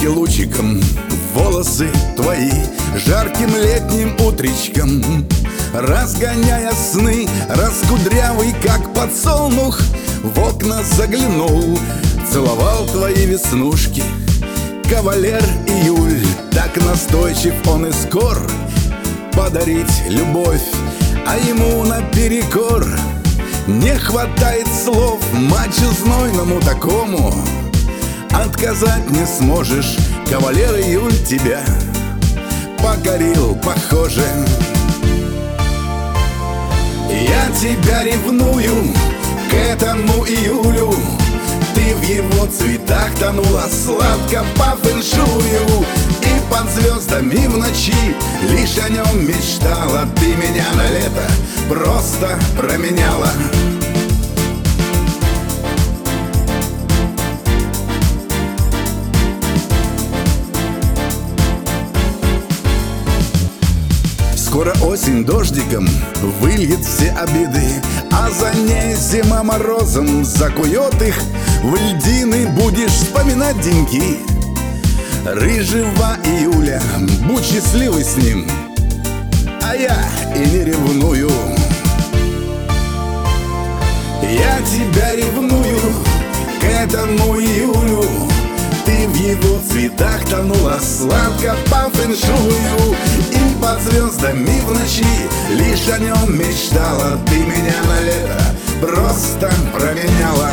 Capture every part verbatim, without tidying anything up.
Яркий лучиком волосы твои жарким летним утречком, разгоняя сны, раскудрявый, как подсолнух, в окна заглянул, целовал твои веснушки. Кавалер июль, так настойчив он и скор подарить любовь, а ему наперекор не хватает слов мачо знойному такому. Отказать не сможешь, кавалер июль тебя покорил, похоже. Я тебя ревную к этому июлю, ты в его цветах тонула сладко по фэншую, и под звездами в ночи лишь о нем мечтала. Ты меня на лето просто променяла. Скоро осень дождиком выльет все обиды, а за ней зима морозом закует их в льдины. Будешь вспоминать деньки рыжего июля, будь счастливый с ним, а я и не ревную. Я тебя ревную к этому июлю, ты в его цветах тонула сладко по фэншую, и под звездами в ночи лишь о нем мечтала. Ты меня на лето просто променяла.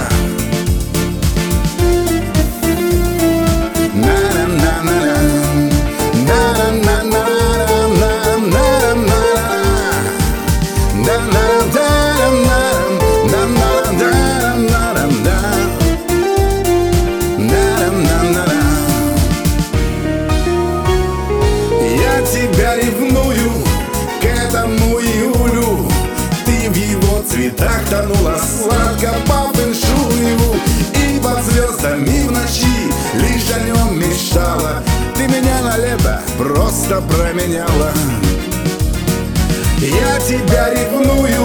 Я тебя ревную к этому июлю, ты в его цветах тонула сладко по фэншую, и под звездами в ночи лишь о нем мечтала. Ты меня на лето просто променяла. Я тебя ревную